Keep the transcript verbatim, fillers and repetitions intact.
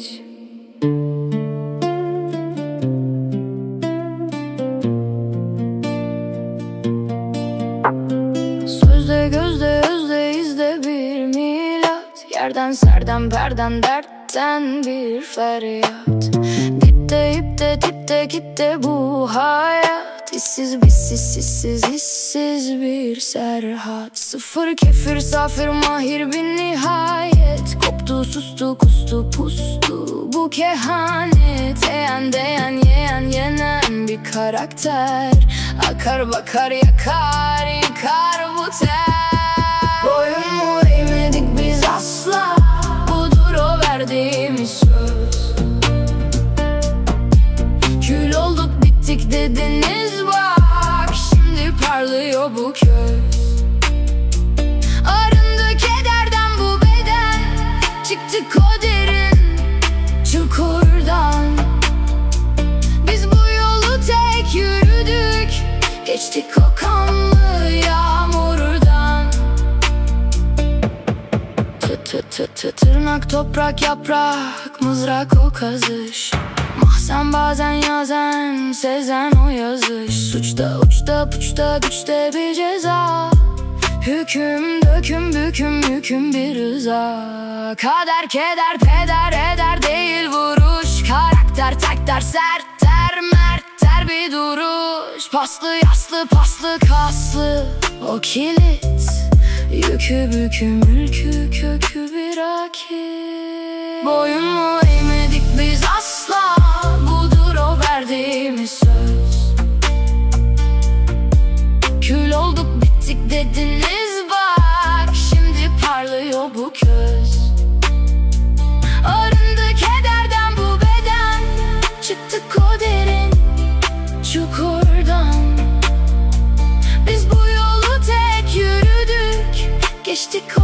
hiç. Sözde gözde özde izde bir milat, yerden serden perden dertten bir feryat. Dipte ipte tipte kitle bu hayat, İşsiz bizsiz sizsiz hissiz bir serhat. Sıfır kefir safir mahir bir nihayet, koptu sustu kustu pustu bu kehanet. Eğen değen yeğen yenen bir karakter, akar bakar yakar yıkar bu ter. Boyun mu eğmedik biz asla, budur o verdiğimiz söz. Kül olduk bittik dediniz bak, şimdi parlıyor bu köz. Arındı kederden bu beden, çıktık o derin çukurdan. Biz bu yolu tek yürüdük, geçtik o kanlı yağmurdan. Tı tı tı tı tırnak toprak yaprak mızrak o kazış. Mahzen bazen yazen sezen o yazış. Suçta uçta puçta güçte bir ceza, hüküm döküm büküm yüküm bir rıza. Kader keder peder eder değil vuruş, karakter takter sert ter mert ter bir duruş. Paslı yaslı paslı kaslı o kilit, yükü bükü mülkü kökü bir akit. Boyun mu eğmedik biz asla, budur o verdiğimiz söz. Kül olduk bittik dediniz bak, şimdi parlıyor bu köz. Arındı kederden bu beden, çıktık o derin çukurdan. Biz bu yolu tek yürüdük, geçtik o